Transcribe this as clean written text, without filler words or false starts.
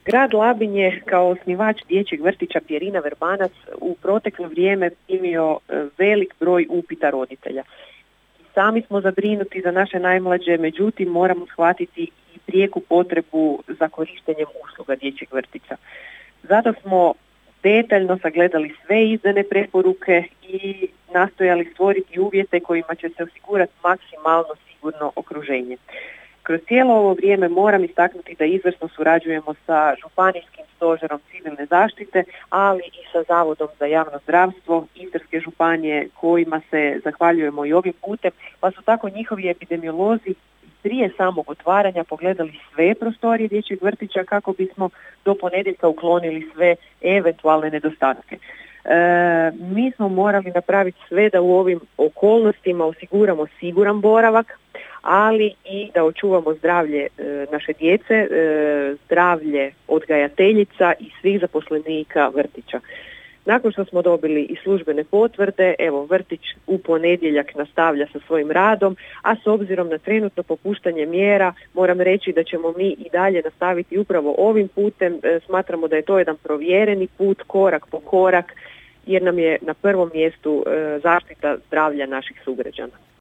Grad Labin je kao osnivač dječjeg vrtića Pjerina Verbanac u proteklo vrijeme primio velik broj upita roditelja. Sami smo zabrinuti za naše najmlađe, međutim moramo shvatiti i prijeku potrebu za korištenjem usluga dječjeg vrtića. Zato smo detaljno sagledali sve izdane preporuke i nastojali stvoriti uvjete kojima će se osigurati maksimalno sigurno okruženje. Kroz cijelo ovo vrijeme moram istaknuti da izvrsno surađujemo sa Županijskim stožerom civilne zaštite, ali i sa Zavodom za javno zdravstvo Istarske županije, kojima se zahvaljujemo i ovim putem, pa su tako njihovi epidemiolozi prije samog otvaranja pogledali sve prostorije dječjeg vrtića kako bismo do ponedjeljka uklonili sve eventualne nedostatke. Mi smo morali napraviti sve da u ovim okolnostima osiguramo siguran boravak, ali i da očuvamo zdravlje naše djece, zdravlje odgajateljica i svih zaposlenika vrtića. Nakon što smo dobili i službene potvrde, evo vrtić u ponedjeljak nastavlja sa svojim radom, a s obzirom na trenutno popuštanje mjera moram reći da ćemo mi i dalje nastaviti upravo ovim putem. Smatramo da je to jedan provjereni put, korak po korak, jer nam je na prvom mjestu zaštita zdravlja naših sugrađana.